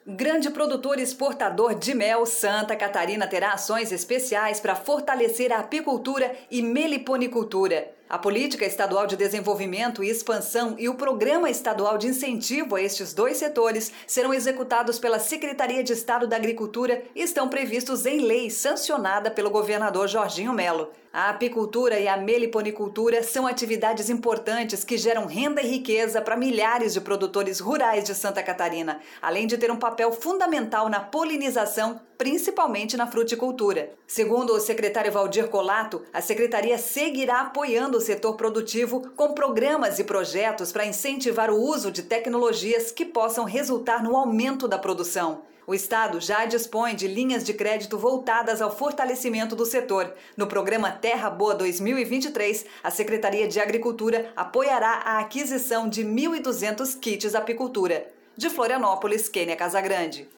Grande produtor e exportador de mel, Santa Catarina terá ações especiais para fortalecer a apicultura e meliponicultura. A Política Estadual de Desenvolvimento e Expansão e o Programa Estadual de Incentivo a estes dois setores serão executados pela Secretaria de Estado da Agricultura e estão previstos em lei sancionada pelo governador Jorginho Melo. A apicultura e a meliponicultura são atividades importantes que geram renda e riqueza para milhares de produtores rurais de Santa Catarina, além de ter um papel fundamental na polinização, principalmente na fruticultura. Segundo o secretário Valdir Colato, a secretaria seguirá apoiando o setor produtivo com programas e projetos para incentivar o uso de tecnologias que possam resultar no aumento da produção. O Estado já dispõe de linhas de crédito voltadas ao fortalecimento do setor. No programa Terra Boa 2023, a Secretaria de Agricultura apoiará a aquisição de 1.200 kits apicultura. De Florianópolis, Kênia Casagrande.